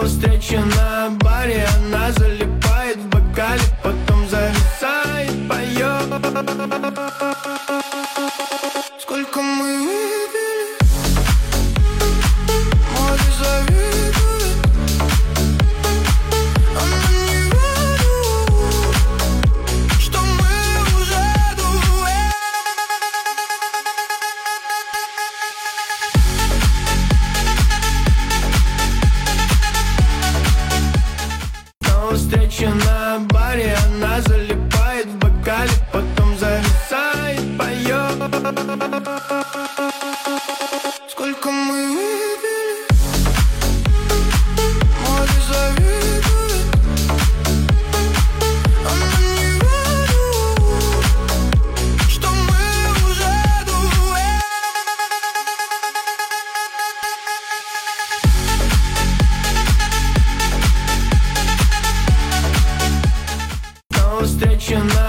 встрече на баре она залипает в бокале, потом зависает, поет. Сколько мы выпили, море завидует. Она не верит, что мы уже дуэт. Но встреча на баре она залипает в бокале, потом зависает, поет. Сколько мы выпили, море завидует. Она не верит, что мы уже дуэт. Но встреча на